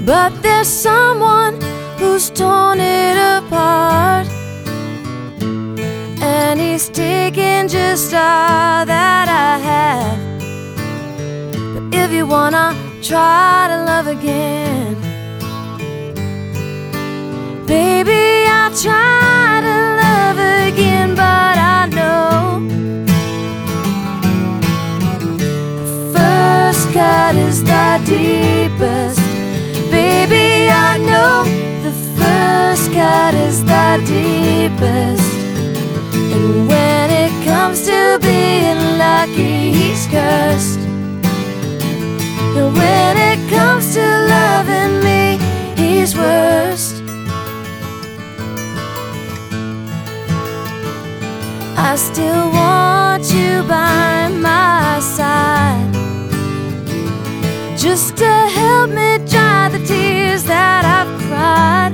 But there's someone who's torn it apart, and he's taken just all that I have. But if you wanna try to love again, baby, I'll try to love again. But I know the first cut is the deepest. Baby, I know the first cut is the deepest. And when it comes to being lucky, he's cursed. And when it comes to loving me, he's worst. I still want you by my side, just to help me dry the tears that I've cried.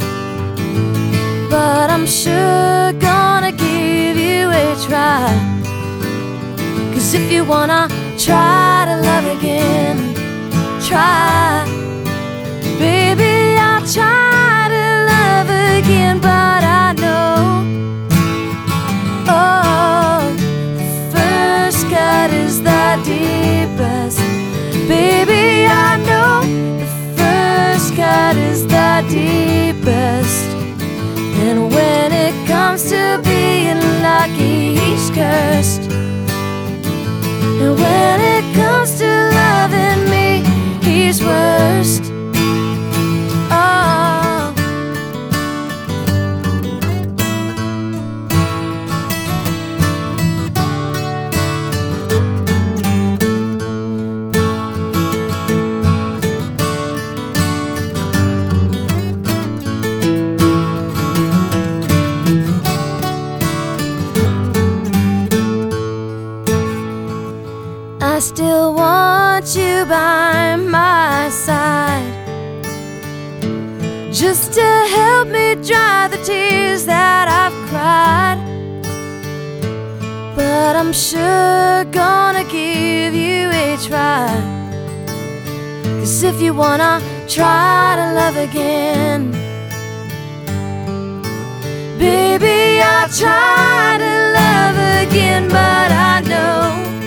But I'm sure gonna give you a try, 'cause if you wanna try to love again, try. Baby, I'll try to love again. But I know, oh, the first cut is the deepest. Baby, I know the first cut is the deepest. And when it comes to being lucky, he's cursed. And when it comes to loving me, he's worst. Oh. I still want you by my side, just to help me dry the tears that I've cried. But I'm sure gonna give you a try, 'cause if you wanna try to love again, baby, I'll try to love again. But I know,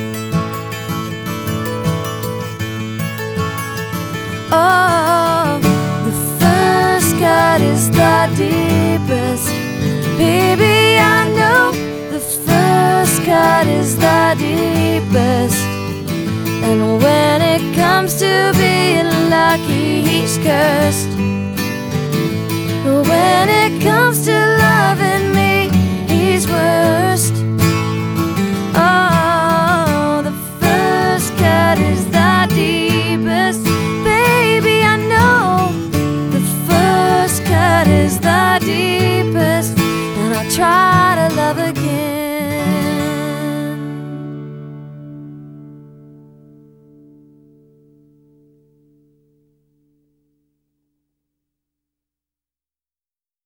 oh, the first cut is the deepest. Baby, I know the first cut is the deepest. And when it comes to being lucky, he's cursed. When it comes to loving me, he's worst. Oh, the first cut is the deepest. Baby, I know the first cut is the deepest. And I'll try